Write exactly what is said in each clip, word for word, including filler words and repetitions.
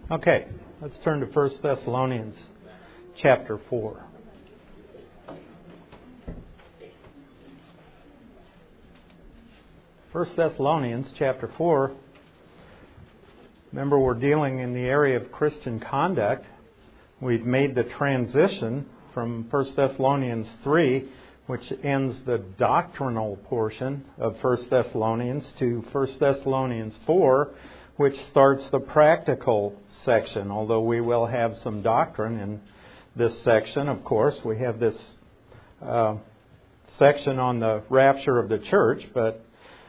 Okay, let's turn to First Thessalonians chapter four. First Thessalonians chapter four. Remember, we're dealing in the area of Christian conduct. We've made the transition from First Thessalonians three, which ends the doctrinal portion of First Thessalonians, to First Thessalonians four, which starts the practical section. Although we will have some doctrine in this section, of course. We have this uh, section on the rapture of the church, but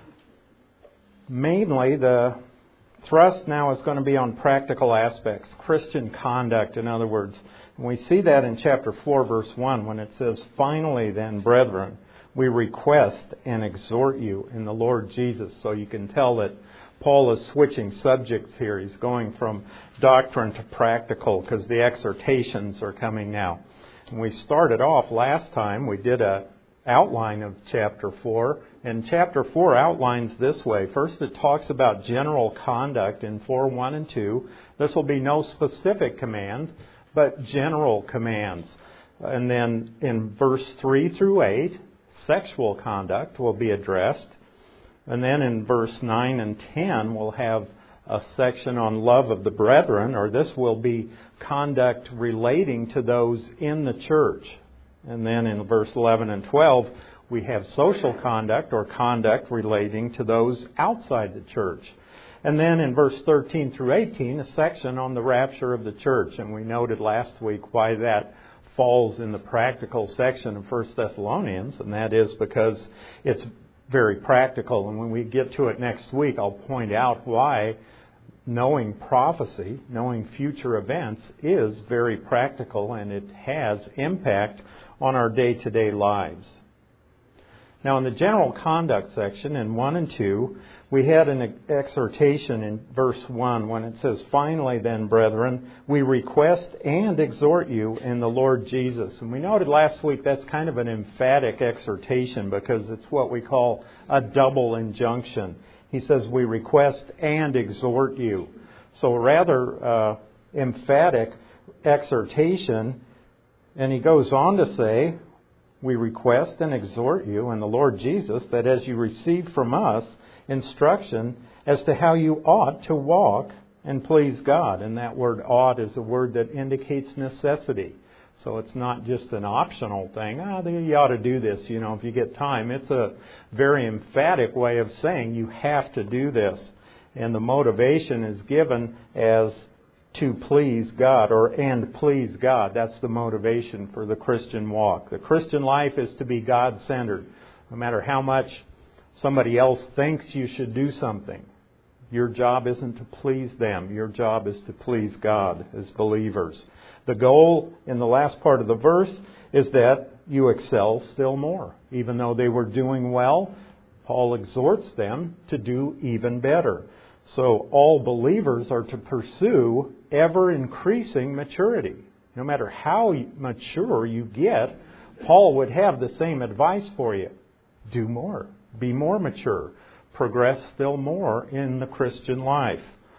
mainly the thrust now is going to be on practical aspects, Christian conduct, in other words. And we see that in chapter four, verse one, when it says, "Finally then, brethren, we request and exhort you in the Lord Jesus." So you can tell that Paul is switching subjects here. He's going from doctrine to practical because the exhortations are coming now. And we started off last time, we did a outline of chapter four. And chapter four outlines this way. First, it talks about general conduct in four one and two. This will be no specific command, but general commands. And then in verse three through eight, sexual conduct will be addressed. And then in verse nine and ten, we'll have a section on love of the brethren, or this will be conduct relating to those in the church. And then in verse eleven and twelve, we have social conduct or conduct relating to those outside the church. And then in verse thirteen through eighteen, a section on the rapture of the church. And we noted last week why that falls in the practical section of First Thessalonians, and that is because it's very practical. And when we get to it next week, I'll point out why knowing prophecy, knowing future events, is very practical, and it has impact on our day-to-day lives. Now, in the general conduct section, in one and two, we had an exhortation in verse one when it says, "Finally then, brethren, we request and exhort you in the Lord Jesus." And we noted last week that's kind of an emphatic exhortation because it's what we call a double injunction. He says, "We request and exhort you." So a rather uh, emphatic exhortation. And he goes on to say, "We request and exhort you in the Lord Jesus that as you receive from us instruction as to how you ought to walk and please God." And that word "ought" is a word that indicates necessity. So it's not just an optional thing. Ah, oh, you ought to do this, you know, if you get time. It's a very emphatic way of saying you have to do this. And the motivation is given as to please God, or and please God. That's the motivation for the Christian walk. The Christian life is to be God-centered. No matter how much somebody else thinks you should do something, your job isn't to please them. Your job is to please God as believers. The goal in the last part of the verse is that you excel still more. Even though they were doing well, Paul exhorts them to do even better. So all believers are to pursue ever-increasing maturity. No matter how mature you get, Paul would have the same advice for you. Do more. Be more mature. Progress still more in the Christian life.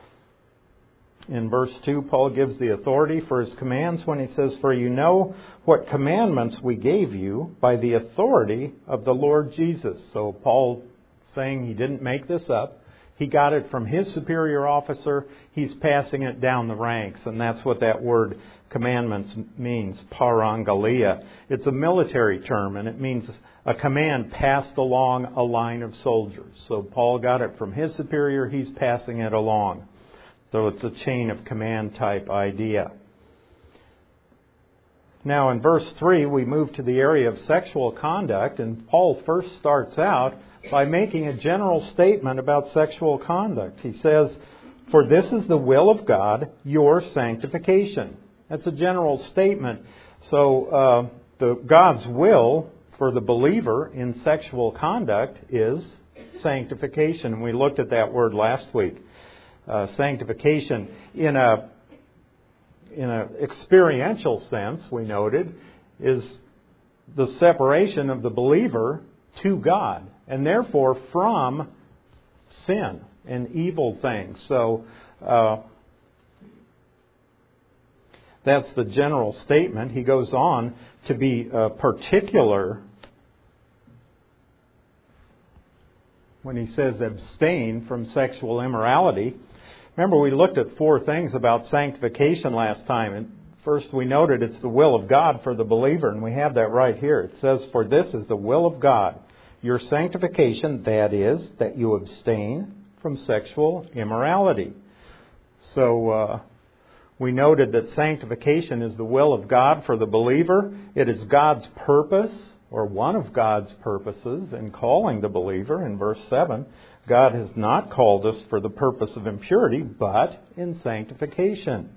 In verse two, Paul gives the authority for his commands when he says, "For you know what commandments we gave you by the authority of the Lord Jesus." So Paul saying he didn't make this up. He got it from his superior officer. He's passing it down the ranks. And that's what that word commandments means, parangalia. It's a military term, and it means a command passed along a line of soldiers. So Paul got it from his superior. He's passing it along. So it's a chain of command type idea. Now in verse three, we move to the area of sexual conduct. And Paul first starts out by making a general statement about sexual conduct. He says, "For this is the will of God, your sanctification." That's a general statement. So uh, the God's will for the believer in sexual conduct is sanctification. And we looked at that word last week. Uh, sanctification in a in an experiential sense, we noted, is the separation of the believer to God, and therefore from sin and evil things. So uh, That's the general statement. He goes on to be uh, particular when he says abstain from sexual immorality. Remember, we looked at four things about sanctification last time. And first, we noted it's the will of God for the believer, and we have that right here. It says, "For this is the will of God, your sanctification, that is, that you abstain from sexual immorality." So, uh, we noted that sanctification is the will of God for the believer. It is God's purpose, or one of God's purposes, in calling the believer. In verse seven, God has not called us for the purpose of impurity, but in sanctification.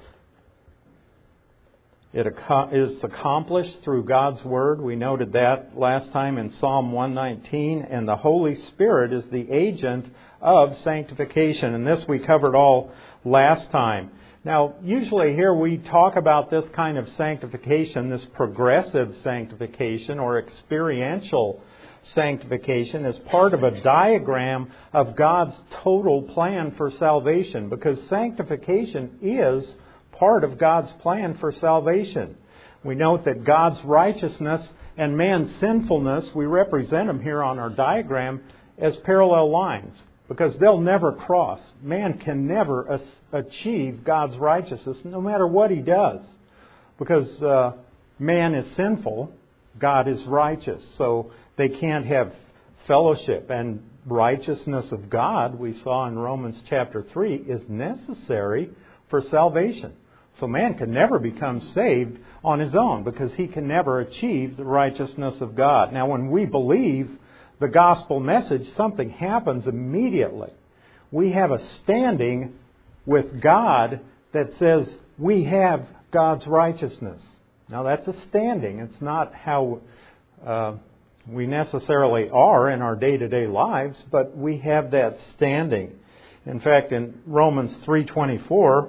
It is accomplished through God's Word. We noted that last time in Psalm one nineteen. And the Holy Spirit is the agent of sanctification. And this we covered all last time. Now, usually here we talk about this kind of sanctification, this progressive sanctification or experiential sanctification, as part of a diagram of God's total plan for salvation, because sanctification is part of God's plan for salvation. We note that God's righteousness and man's sinfulness, we represent them here on our diagram as parallel lines, because they'll never cross. Man can never achieve God's righteousness, no matter what he does, because uh, man is sinful, God is righteous. So they can't have fellowship. And righteousness of God, we saw in Romans chapter three, is necessary for salvation. So man can never become saved on his own, because he can never achieve the righteousness of God. Now, when we believe the gospel message, something happens immediately. We have a standing with God that says we have God's righteousness. Now, that's a standing. It's not how uh, we necessarily are in our day-to-day lives, but we have that standing. In fact, in Romans three twenty-four,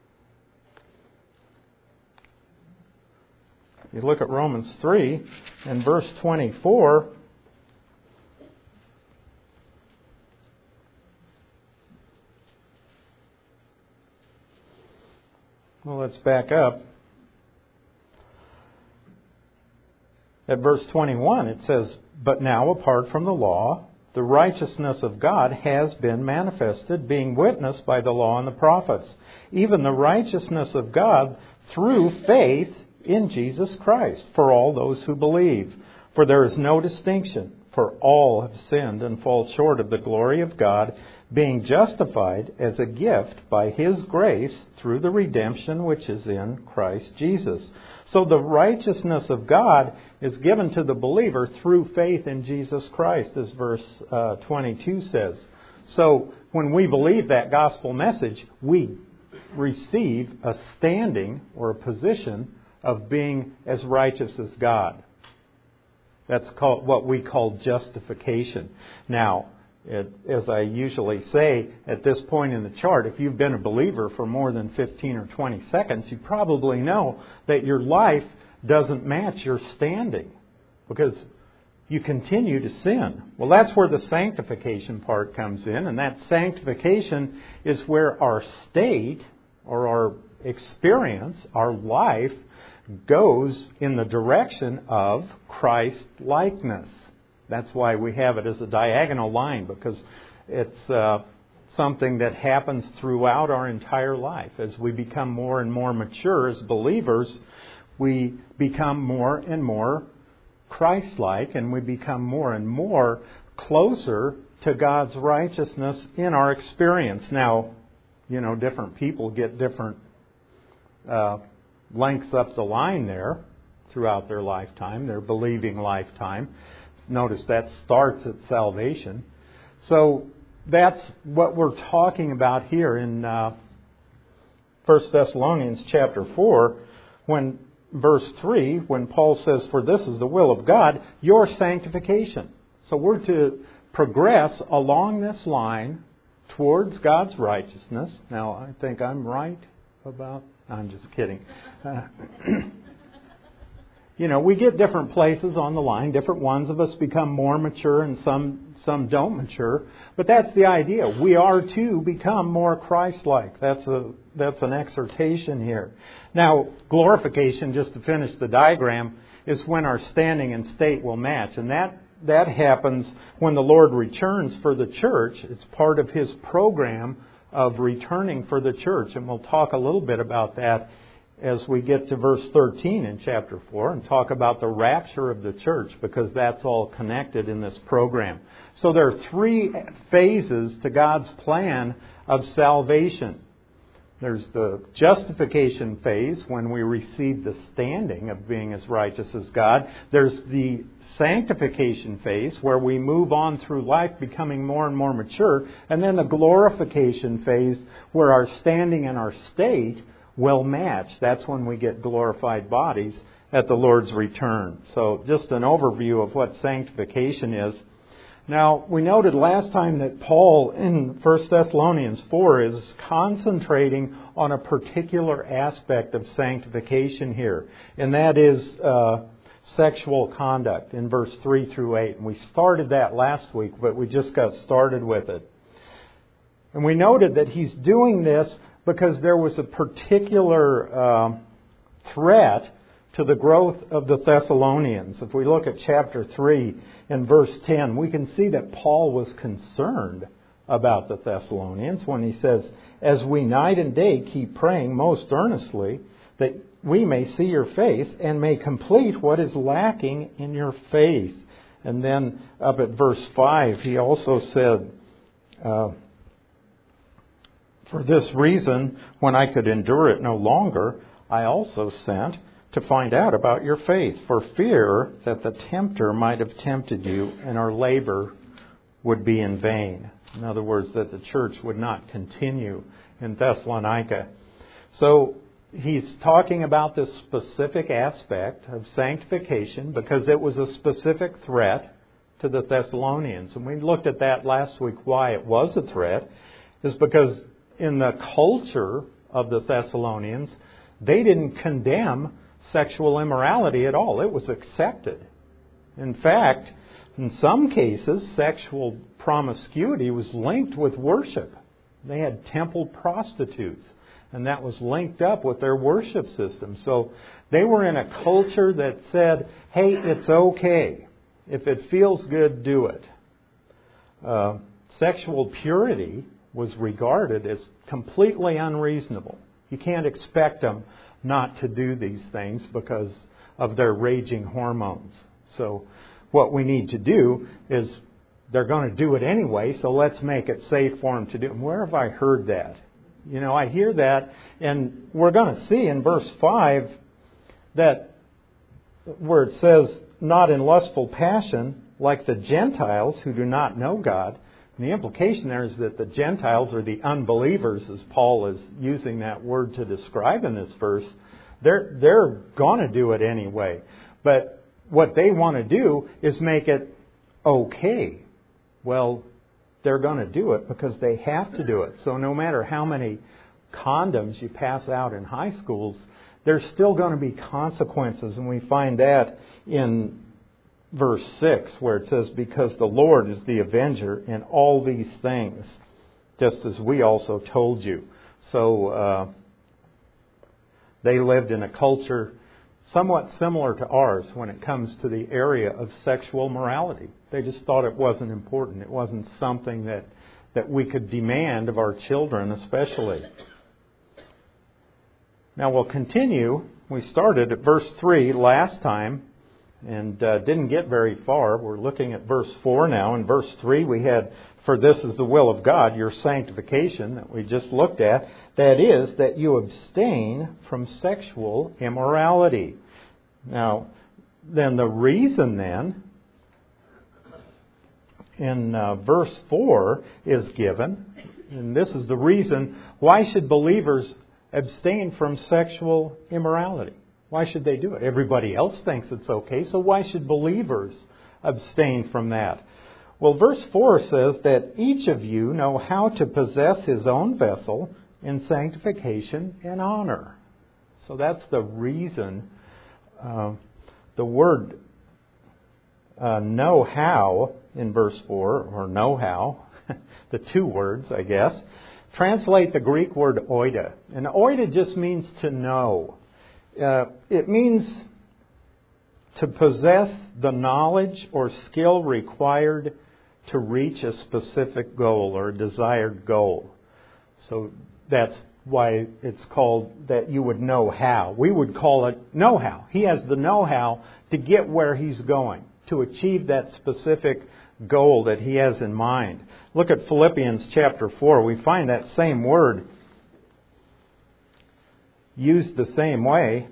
you look at Romans three and verse twenty-four. Well, let's back up. At verse twenty-one, it says, "But now, apart from the law, the righteousness of God has been manifested, being witnessed by the law and the prophets, even the righteousness of God through faith in Jesus Christ, for all those who believe. For there is no distinction, for all have sinned and fall short of the glory of God, being justified as a gift by His grace through the redemption which is in Christ Jesus." So the righteousness of God is given to the believer through faith in Jesus Christ, as verse uh, twenty-two says. So when we believe that gospel message, we receive a standing or a position of being as righteous as God. That's called what we call justification. Now, it, as I usually say at this point in the chart, if you've been a believer for more than fifteen or twenty seconds, you probably know that your life doesn't match your standing, because you continue to sin. Well, that's where the sanctification part comes in, and that sanctification is where our state or our experience, our life, goes in the direction of Christ-likeness. That's why we have it as a diagonal line, because it's uh, something that happens throughout our entire life. As we become more and more mature as believers, we become more and more Christ-like, and we become more and more closer to God's righteousness in our experience. Now, you know, different people get different uh, lengths up the line there throughout their lifetime, their believing lifetime. Notice that starts at salvation. So that's what we're talking about here in uh, First Thessalonians chapter four, when verse three, when Paul says, "For this is the will of God, your sanctification." So we're to progress along this line towards God's righteousness. Now, I think I'm right about... I'm just kidding. Uh, you know, we get different places on the line. Different ones of us become more mature and some some don't mature. But that's the idea. We are to become more Christ-like. That's a that's an exhortation here. Now, glorification, just to finish the diagram, is when our standing and state will match. And that that happens when the Lord returns for the church. It's part of His program of returning for the church. And we'll talk a little bit about that as we get to verse thirteen in chapter four and talk about the rapture of the church, because that's all connected in this program. So there are three phases to God's plan of salvation. There's the justification phase, when we receive the standing of being as righteous as God. There's the sanctification phase, where we move on through life becoming more and more mature. And then the glorification phase, where our standing and our state will match. That's when we get glorified bodies at the Lord's return. So just an overview of what sanctification is. Now, we noted last time that Paul in First Thessalonians four is concentrating on a particular aspect of sanctification here, and that is uh, sexual conduct in verse three through eight. And we started that last week, but we just got started with it. And we noted that he's doing this because there was a particular uh, threat to the growth of the Thessalonians. If we look at chapter three and verse ten, we can see that Paul was concerned about the Thessalonians when he says, "As we night and day keep praying most earnestly, that we may see your face and may complete what is lacking in your faith." And then up at verse five, he also said, uh, "For this reason, when I could endure it no longer, I also sent to find out about your faith, for fear that the tempter might have tempted you and our labor would be in vain." In other words, that the church would not continue in Thessalonica. So he's talking about this specific aspect of sanctification because it was a specific threat to the Thessalonians. And we looked at that last week, why it was a threat, is because in the culture of the Thessalonians, they didn't condemn sexual immorality at all. It was accepted. In fact, in some cases, sexual promiscuity was linked with worship. They had temple prostitutes, and that was linked up with their worship system. So they were in a culture that said, hey, it's okay. If it feels good, do it. Uh, sexual purity was regarded as completely unreasonable. You can't expect them not to do these things because of their raging hormones. So what we need to do is, they're going to do it anyway, so let's make it safe for them to do it. And where have I heard that? You know, I hear that, and we're going to see in verse five that where it says, "not in lustful passion, like the Gentiles who do not know God." And the implication there is that the Gentiles, or the unbelievers, as Paul is using that word to describe in this verse, they're, they're going to do it anyway. But what they want to do is make it okay. Well, they're going to do it because they have to do it. So no matter how many condoms you pass out in high schools, there's still going to be consequences. And we find that in verse six, where it says, "Because the Lord is the avenger in all these things, just as we also told you." So uh, they lived in a culture somewhat similar to ours when it comes to the area of sexual morality. They just thought it wasn't important. It wasn't something that, that we could demand of our children especially. Now we'll continue. We started at verse three last time and uh, didn't get very far. We're looking at verse four now. In verse three we had, "For this is the will of God, your sanctification," that we just looked at. That is, that you abstain from sexual immorality. Now, then the reason then, in uh, verse four is given, and this is the reason, why should believers abstain from sexual immorality? Why should they do it? Everybody else thinks it's okay, so why should believers abstain from that? Well, verse four says that each of you know how to possess his own vessel in sanctification and honor. So that's the reason uh, the word uh, know how in verse four, or know how, the two words, I guess, translate the Greek word oida. And oida just means to know. Uh, it means to possess the knowledge or skill required to reach a specific goal or a desired goal. So that's why it's called that you would know how. We would call it know-how. He has the know-how to get where he's going, to achieve that specific goal that he has in mind. Look at Philippians chapter four. We find that same word used the same way.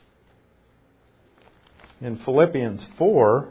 In Philippians four,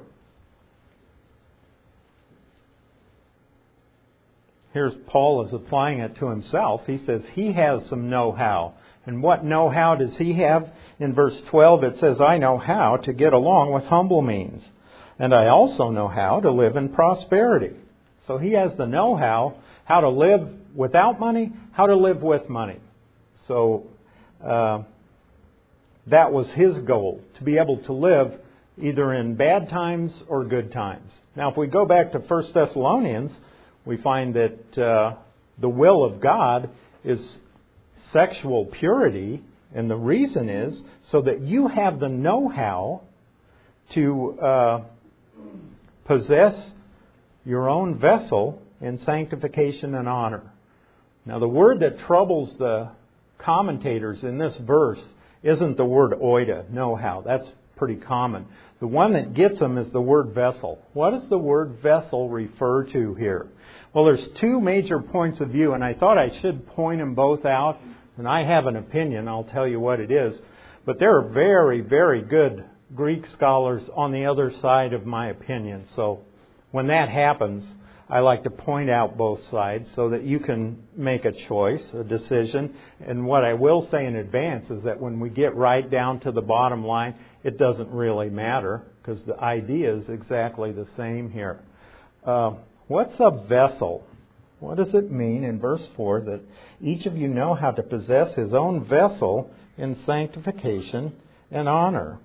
here's Paul is applying it to himself. He says he has some know-how. And what know-how does he have? In verse twelve it says, I know how to get along with humble means. And I also know how to live in prosperity. So he has the know-how, how to live without money, how to live with money. So uh, that was his goal, to be able to live either in bad times or good times. Now, if we go back to First Thessalonians, we find that uh, the will of God is sexual purity, and the reason is so that you have the know-how to uh, possess your own vessel in sanctification and honor. Now, the word that troubles the commentators in this verse isn't the word oida, know-how. That's pretty common. The one that gets them is the word vessel. What does the word vessel refer to here? Well, there's two major points of view, and I thought I should point them both out. And I have an opinion. I'll tell you what it is. But there are very, very good Greek scholars on the other side of my opinion. So when that happens, I like to point out both sides so that you can make a choice, a decision. And what I will say in advance is that when we get right down to the bottom line, it doesn't really matter because the idea is exactly the same here. Uh, what's a vessel? What does it mean in verse four that each of you know how to possess his own vessel in sanctification and honor?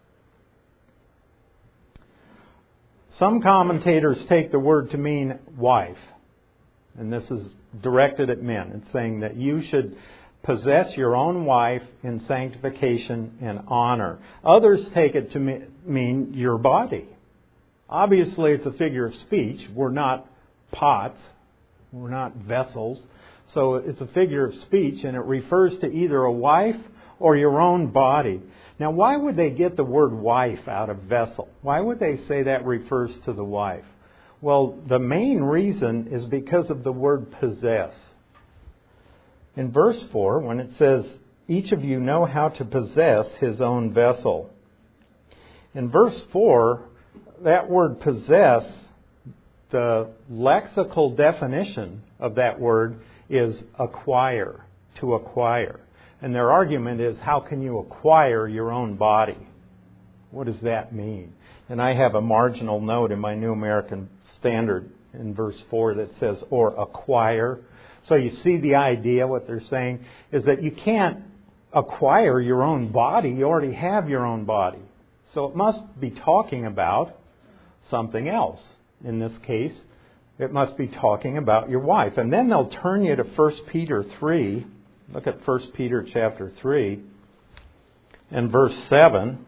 Some commentators take the word to mean wife. And this is directed at men. It's saying that you should possess your own wife in sanctification and honor. Others take it to mean your body. Obviously, it's a figure of speech. We're not pots. We're not vessels. So it's a figure of speech, and it refers to either a wife or your own body. Now, why would they get the word wife out of vessel? Why would they say that refers to the wife? Well, the main reason is because of the word possess. In verse four, when it says, each of you know how to possess his own vessel. In verse four, that word possess, the lexical definition of that word is acquire, to acquire. And their argument is, how can you acquire your own body? What does that mean? And I have a marginal note in my New American Standard in verse four that says, or acquire. So you see the idea, what they're saying, is that you can't acquire your own body. You already have your own body. So it must be talking about something else. In this case, it must be talking about your wife. And then they'll turn you to First Peter three. Look at First Peter chapter three and verse seven.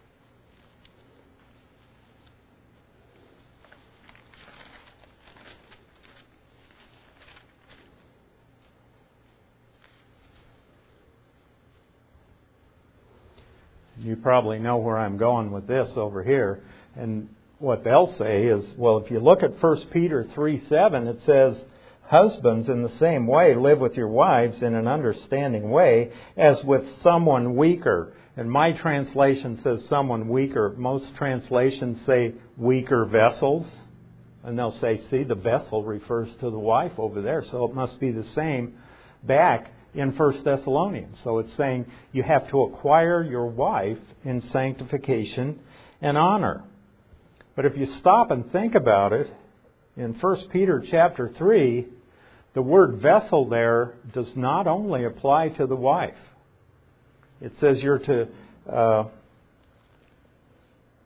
You probably know where I'm going with this over here. And what they'll say is, well, if you look at First Peter three seven, it says, husbands, in the same way, live with your wives in an understanding way, as with someone weaker. And my translation says someone weaker. Most translations say weaker vessels. And they'll say, see, the vessel refers to the wife over there. So it must be the same back in First Thessalonians. So it's saying you have to acquire your wife in sanctification and honor. But if you stop and think about it, in First Peter chapter three, the word vessel there does not only apply to the wife. It says you're to uh,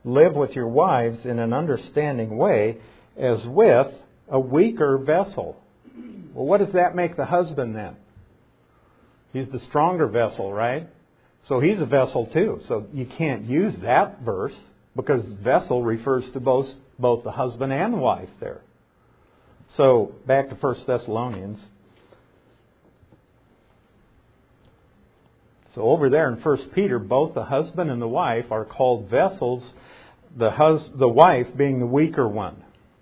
live with your wives in an understanding way as with a weaker vessel. Well, what does that make the husband then? He's the stronger vessel, right? So he's a vessel too. So you can't use that verse because vessel refers to both, both the husband and the wife there. So back to First Thessalonians. So over there in First Peter, both the husband and the wife are called vessels, the hus- the wife being the weaker one.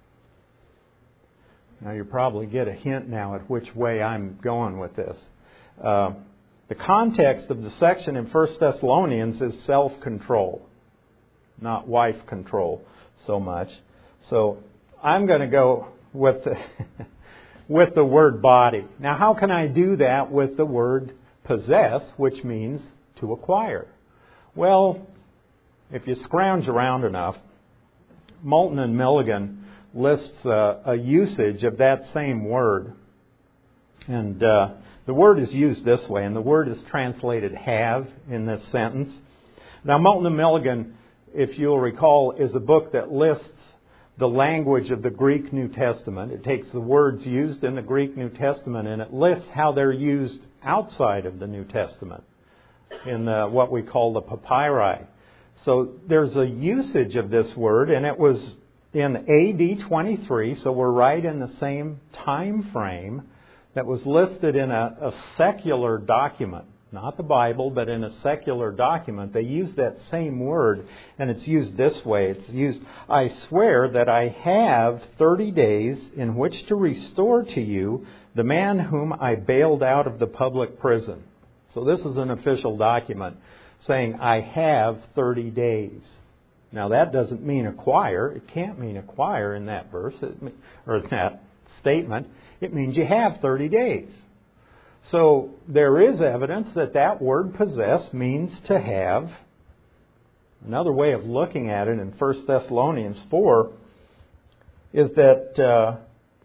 Now you probably get a hint now at which way I'm going with this. Uh, the context of the section in First Thessalonians is self-control, not wife control so much. So I'm going to go with the, with the word body. Now how can I do that with the word possess, which means to acquire? Well, if you scrounge around enough, Moulton and Milligan lists uh, a usage of that same word. And uh, the word is used this way, and the word is translated have in this sentence. Now, Moulton and Milligan, if you'll recall, is a book that lists the language of the Greek New Testament. It takes the words used in the Greek New Testament and it lists how they're used outside of the New Testament in the, what we call the papyri. So there's a usage of this word, and it was in A D twenty-three, so we're right in the same time frame, that was listed in a, a secular document. Not the Bible, but in a secular document. They use that same word, and it's used this way. It's used, I swear that I have thirty days in which to restore to you the man whom I bailed out of the public prison. So this is an official document saying, I have thirty days. Now that doesn't mean acquire. It can't mean acquire in that verse, or that statement. It means you have thirty days. So there is evidence that that word possess means to have. Another way of looking at it in First Thessalonians four is that uh,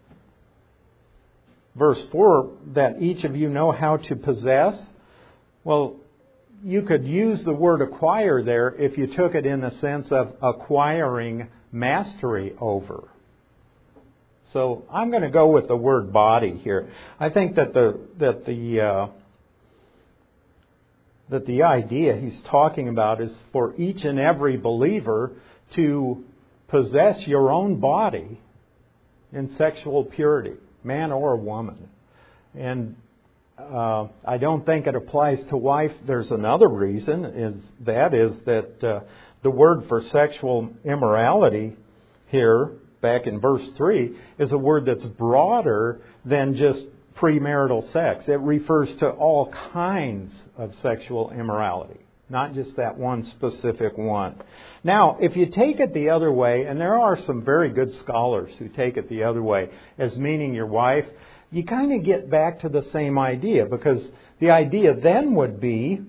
verse four, that each of you know how to possess. Well, you could use the word acquire there if you took it in the sense of acquiring mastery over. So I'm going to go with the word body here. I think that the that the uh, that the idea he's talking about is for each and every believer to possess your own body in sexual purity, man or woman. And uh, I don't think it applies to wife. There's another reason, is that is that uh, the word for sexual immorality here, back in verse three, is a word that's broader than just premarital sex. It refers to all kinds of sexual immorality, not just that one specific one. Now, if you take it the other way, and there are some very good scholars who take it the other way, as meaning your wife, you kind of get back to the same idea, because the idea then would be,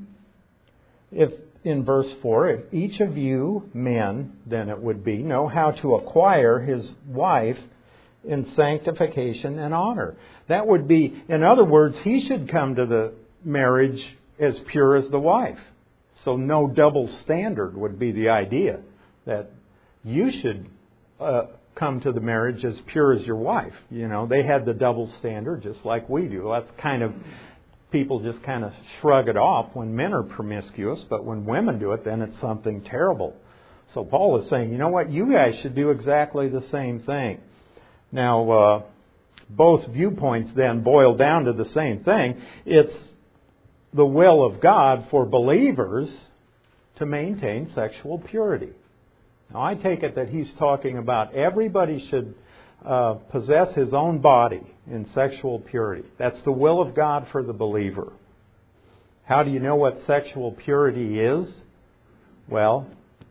if in verse four, if each of you men, then it would be, know how to acquire his wife in sanctification and honor. That would be, in other words, he should come to the marriage as pure as the wife. So no double standard would be the idea, that you should uh, come to the marriage as pure as your wife. You know, they had the double standard just like we do. That's kind of, people just kind of shrug it off when men are promiscuous, but when women do it, then it's something terrible. So Paul is saying, you know what, you guys should do exactly the same thing. Now, uh, both viewpoints then boil down to the same thing. It's the will of God for believers to maintain sexual purity. Now, I take it that he's talking about everybody should uh, possess his own body in sexual purity. That's the will of God for the believer. How do you know what sexual purity is? Well,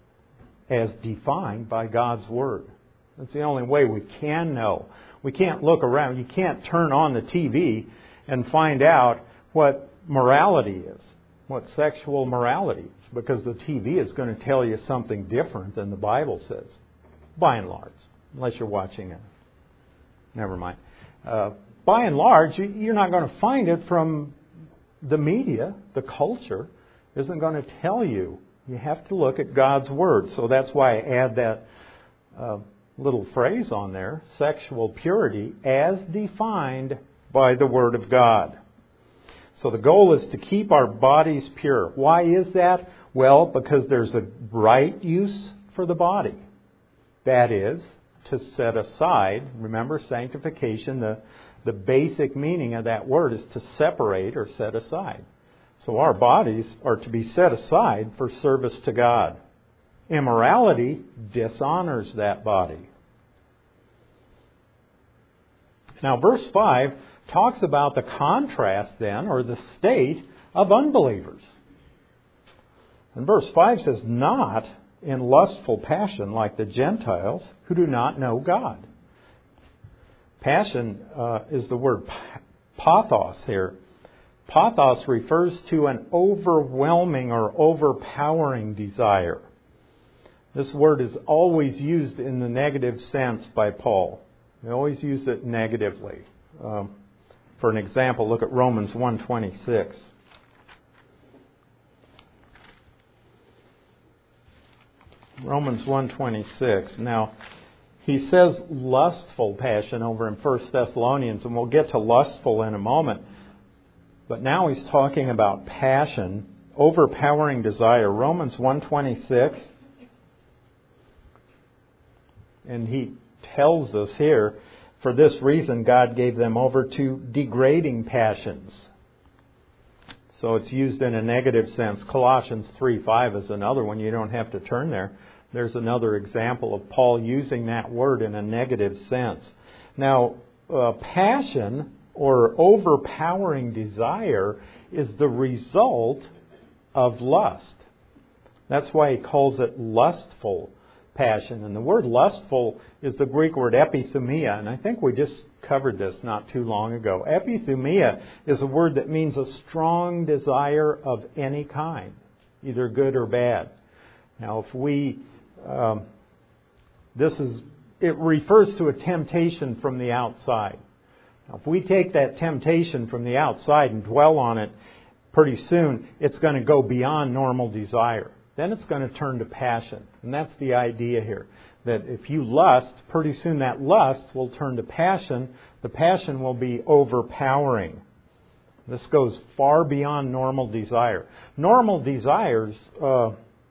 as defined by God's Word. That's the only way we can know. We can't look around. You can't turn on the T V and find out what morality is, what sexual morality is, because the T V is going to tell you something different than the Bible says, by and large, unless you're watching it. Never mind. Uh, by and large, you're not going to find it from the media. The culture isn't going to tell you You have to look at God's Word. So that's why I add that uh, little phrase on there, sexual purity as defined by the Word of God. So the goal is to keep our bodies pure. Why is that? Well, because there's a right use for the body. That is, to set aside. Remember, sanctification, the, the basic meaning of that word is to separate or set aside. So our bodies are to be set aside for service to God. Immorality dishonors that body. Now, verse five talks about the contrast then, or the state of unbelievers. And verse five says, not in lustful passion like the Gentiles who do not know God. Passion uh, is the word pathos here. Pathos refers to an overwhelming or overpowering desire. This word is always used in the negative sense by Paul. They always use it negatively. Um, for an example, look at Romans one twenty-six. Romans one twenty-six. Now, he says lustful passion over in First Thessalonians, and we'll get to lustful in a moment. But now he's talking about passion, overpowering desire. Romans one twenty-six. And he tells us here, for this reason God gave them over to degrading passions. So it's used in a negative sense. Colossians three five is another one. You don't have to turn there. There's another example of Paul using that word in a negative sense. Now, uh, passion or overpowering desire is the result of lust. That's why he calls it lustful passion. And the word lustful is the Greek word epithumia. And I think we just covered this not too long ago. Epithumia is a word that means a strong desire of any kind, either good or bad. Now, if we, um, this is, it refers to a temptation from the outside. Now, if we take that temptation from the outside and dwell on it, pretty soon it's going to go beyond normal desire. Then it's going to turn to passion. And that's the idea here. That if you lust, pretty soon that lust will turn to passion. The passion will be overpowering. This goes far beyond normal desire. Normal desires, uh,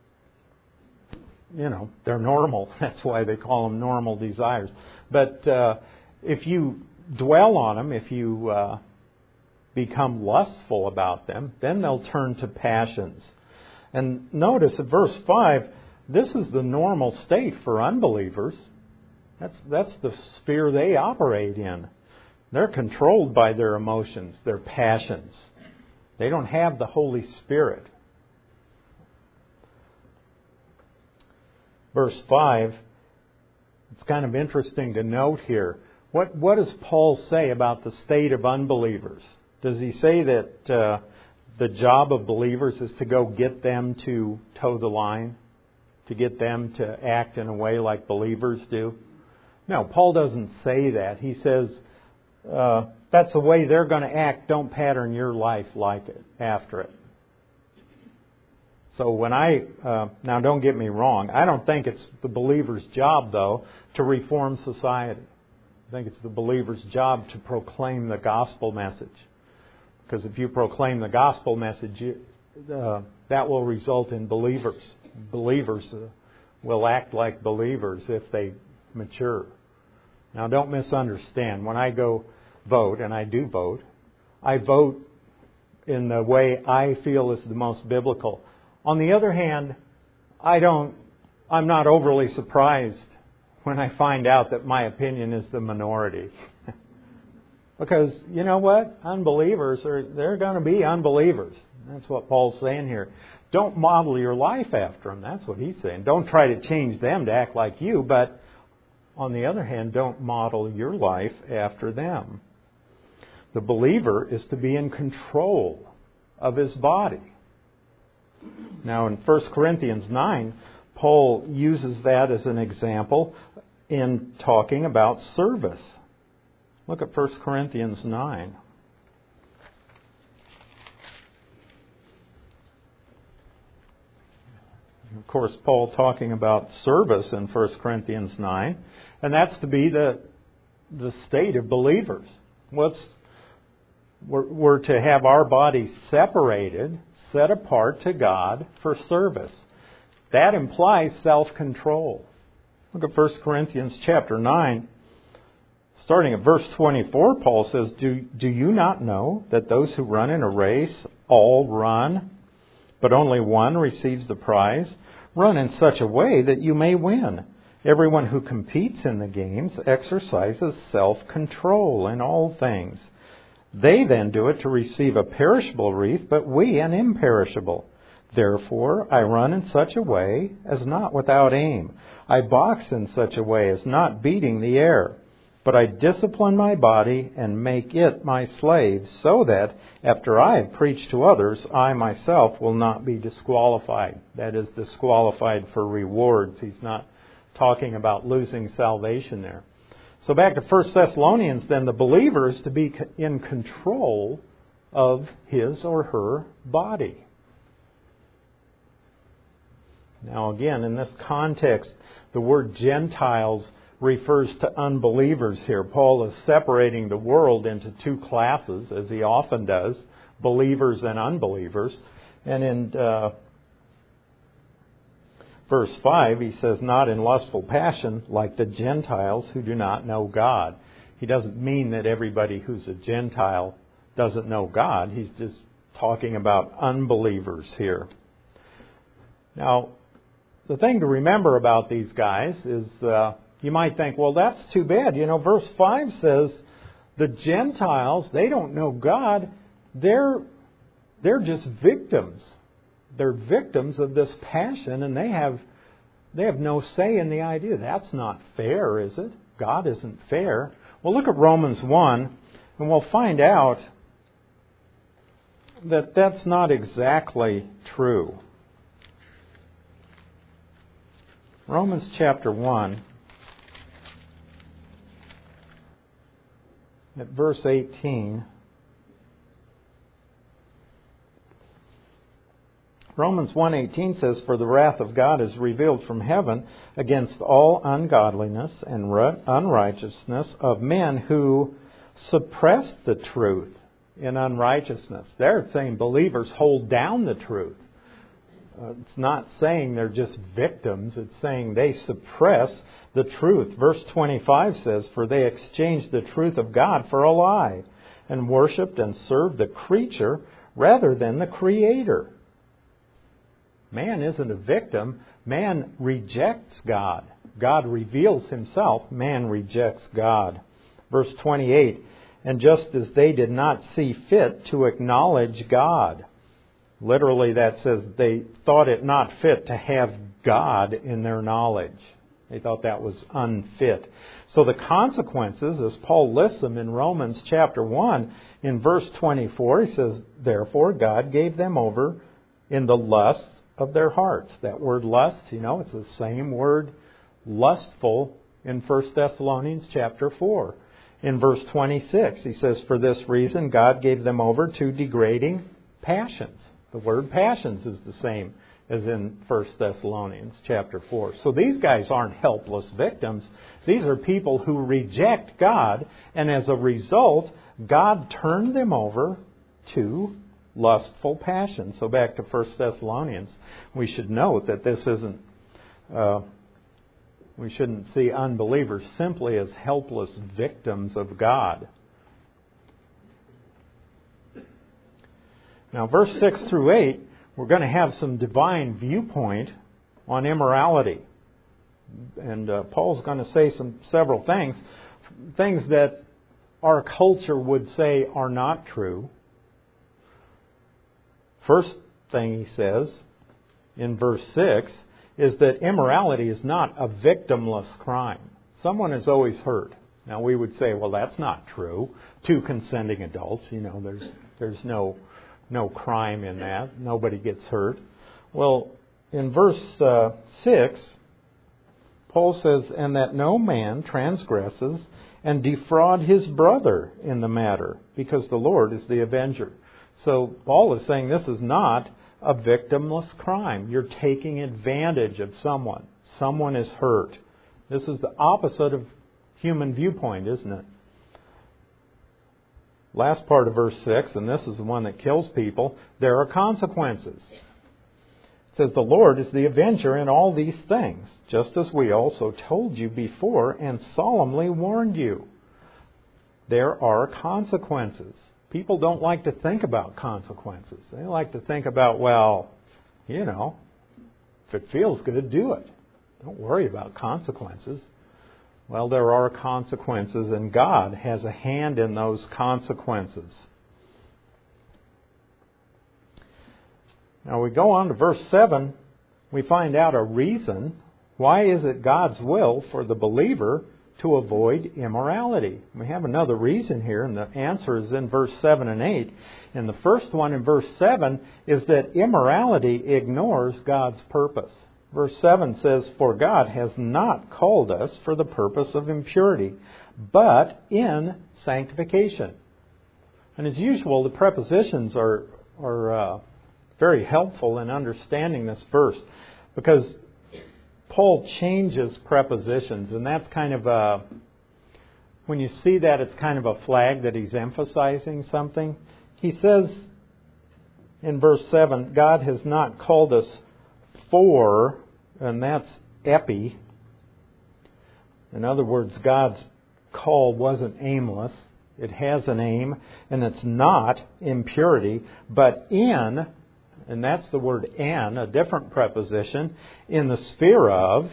you know, they're normal. That's why they call them normal desires. But uh, if you dwell on them, if you uh, become lustful about them, then they'll turn to passions. And notice at verse five, this is the normal state for unbelievers. That's, that's the sphere they operate in. They're controlled by their emotions, their passions. They don't have the Holy Spirit. Verse five, it's kind of interesting to note here. What, what does Paul say about the state of unbelievers? Does he say that uh, the job of believers is to go get them to toe the line? To get them to act in a way like believers do? No, Paul doesn't say that. He says, uh, that's the way they're going to act. Don't pattern your life like it, after it. So when I, uh, now don't get me wrong, I don't think it's the believer's job, though, to reform society. I think it's the believer's job to proclaim the gospel message. Because if you proclaim the gospel message, uh, that will result in believers. Believers uh, will act like believers if they mature. Now, don't misunderstand. When I go vote, and I do vote, I vote in the way I feel is the most biblical. On the other hand, I don't, I'm not overly surprised when I find out that my opinion is the minority. Because, you know what? Unbelievers, are they're going to be unbelievers. That's what Paul's saying here. Don't model your life after them. That's what he's saying. Don't try to change them to act like you, but on the other hand, don't model your life after them. The believer is to be in control of his body. Now, in First Corinthians nine, Paul uses that as an example in talking about service. Look at First Corinthians nine. Of course, Paul talking about service in First Corinthians nine, and that's to be the the state of believers. What's we're, we're to have our bodies separated, set apart to God for service. That implies self-control. Look at First Corinthians chapter nine. Starting at verse twenty-four, Paul says, Do, do you not know that those who run in a race all run, but only one receives the prize? Run in such a way that you may win. Everyone who competes in the games exercises self-control in all things. They then do it to receive a perishable wreath, but we an imperishable. Therefore, I run in such a way as not without aim. I box in such a way as not beating the air. But I discipline my body and make it my slave, so that after I have preached to others, I myself will not be disqualified. That is, disqualified for rewards. He's not talking about losing salvation there. So back to First Thessalonians, then the believer is to be in control of his or her body. Now again, in this context, the word Gentiles refers to unbelievers here. Paul is separating the world into two classes, as he often does, believers and unbelievers. And in uh, verse five, he says, not in lustful passion, like the Gentiles who do not know God. He doesn't mean that everybody who's a Gentile doesn't know God. He's just talking about unbelievers here. Now, the thing to remember about these guys is, uh, you might think, well, that's too bad. You know, verse five says, the Gentiles, they don't know God. They're, they're just victims. They're victims of this passion, and they have they have no say in the idea. That's not fair, is it? God isn't fair. Well, look at Romans one, and we'll find out that that's not exactly true. Romans chapter one, at verse eighteen. Romans one eighteen says, for the wrath of God is revealed from heaven against all ungodliness and unrighteousness of men who suppress the truth in unrighteousness. There it's saying believers hold down the truth. Uh, it's not saying they're just victims. It's saying they suppress the truth. Verse twenty-five says, for they exchanged the truth of God for a lie and worshipped and served the creature rather than the Creator. Man isn't a victim. Man rejects God. God reveals himself. Man rejects God. Verse twenty-eight, and just as they did not see fit to acknowledge God. Literally that says they thought it not fit to have God in their knowledge. They thought that was unfit. So the consequences, as Paul lists them in Romans chapter one, in verse twenty-four, he says, therefore God gave them over in the lusts of their hearts. That word lust, you know, it's the same word lustful in First Thessalonians chapter four. In verse twenty-six, he says, for this reason God gave them over to degrading passions. The word passions is the same as in First Thessalonians chapter four. So these guys aren't helpless victims. These are people who reject God, and as a result, God turned them over to lustful passion. So back to First Thessalonians, we should note that this isn't, uh, we shouldn't see unbelievers simply as helpless victims of God. Now, verse six through eight, we're going to have some divine viewpoint on immorality. And uh, Paul's going to say some several things, things that our culture would say are not true. First thing he says in verse six is that immorality is not a victimless crime. Someone is always hurt. Now we would say, well, that's not true. Two consenting adults, you know, there's there's no no crime in that. Nobody gets hurt. Well, in verse uh, six, Paul says, and that no man transgresses and defraud his brother in the matter, because the Lord is the avenger. So Paul is saying this is not a victimless crime. You're taking advantage of someone. Someone is hurt. This is the opposite of human viewpoint, isn't it? Last part of verse six, and this is the one that kills people, there are consequences. It says, the Lord is the avenger in all these things, just as we also told you before and solemnly warned you. There are consequences. People don't like to think about consequences. They like to think about, well, you know, if it feels good, do it. Don't worry about consequences. Well, there are consequences, and God has a hand in those consequences. Now we go on to verse seven. We find out a reason. Why is it God's will for the believer to avoid immorality? We have another reason here, and the answer is in verse seven and eight. And the first one in verse seven is that immorality ignores God's purpose. Verse seven says, for God has not called us for the purpose of impurity, but in sanctification. And as usual, the prepositions are, are uh, very helpful in understanding this verse, because Paul changes prepositions, and that's kind of a, when you see that, it's kind of a flag that he's emphasizing something. He says in verse seven, God has not called us for, and that's epi. In other words, God's call wasn't aimless. It has an aim, and it's not impurity, but in, and that's the word in, a different preposition, in the sphere of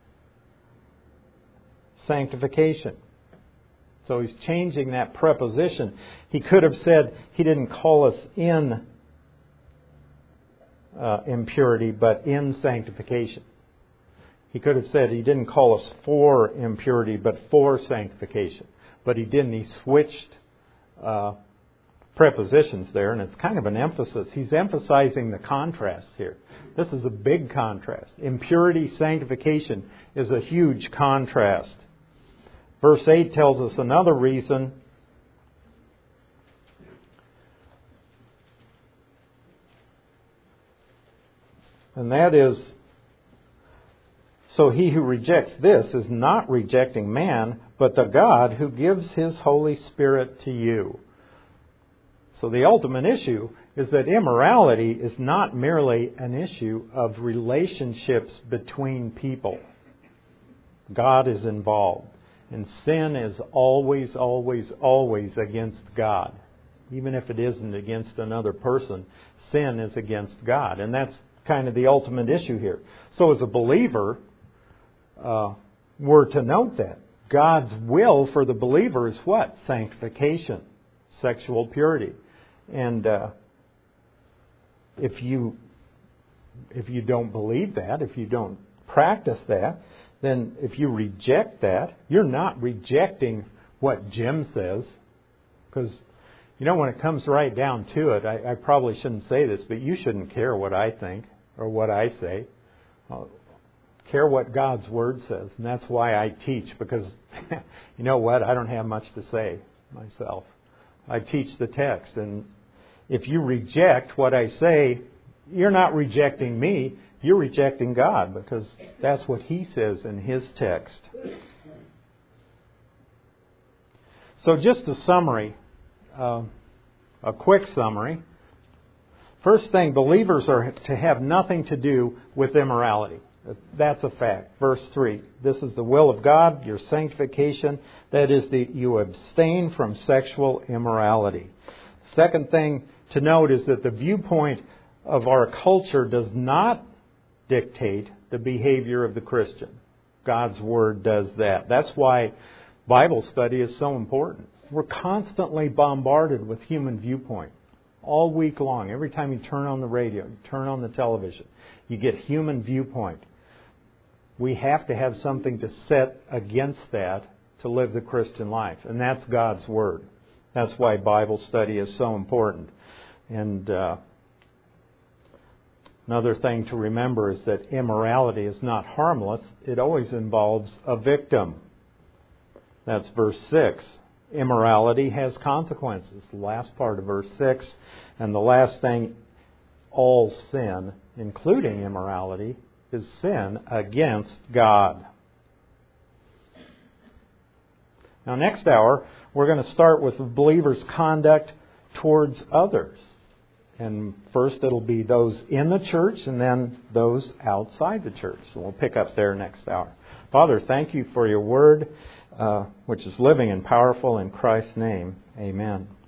sanctification. So he's changing that preposition. He could have said he didn't call us in uh, impurity, but in sanctification. He could have said he didn't call us for impurity, but for sanctification. But he didn't. He switched uh, prepositions there, and it's kind of an emphasis. He's emphasizing the contrast here. This is a big contrast. Impurity, sanctification is a huge contrast. Verse eight tells us another reason. And that is, so he who rejects this is not rejecting man, but the God who gives His Holy Spirit to you. So the ultimate issue is that immorality is not merely an issue of relationships between people. God is involved. And sin is always, always, always against God. Even if it isn't against another person, sin is against God. And that's kind of the ultimate issue here. So as a believer, uh, we're to note that God's will for the believer is what? Sanctification, sexual purity. And uh, if you if you don't believe that, if you don't practice that, then if you reject that, you're not rejecting what Jim says. Because, you know, when it comes right down to it, I, I probably shouldn't say this, but you shouldn't care what I think or what I say. Uh, care what God's Word says. And that's why I teach, because, you know what, I don't have much to say myself. I teach the text, and if you reject what I say, you're not rejecting me, you're rejecting God, because that's what He says in His text. So just a summary, uh, a quick summary. First thing, believers are to have nothing to do with immorality. That's a fact. Verse three, this is the will of God, your sanctification, that is that you abstain from sexual immorality. Second thing to note is that the viewpoint of our culture does not dictate the behavior of the Christian. God's Word does that. That's why Bible study is so important. We're constantly bombarded with human viewpoint all week long. Every time you turn on the radio, you turn on the television, you get human viewpoint. We have to have something to set against that to live the Christian life, and that's God's Word. That's why Bible study is so important. And uh, another thing to remember is that immorality is not harmless. It always involves a victim. That's verse six. Immorality has consequences. The last part of verse six. And the last thing, all sin, including immorality, is sin against God. Now, next hour, we're going to start with the believer's conduct towards others. And first it'll be those in the church and then those outside the church. So we'll pick up there next hour. Father, thank you for your word, uh, which is living and powerful in Christ's name. Amen.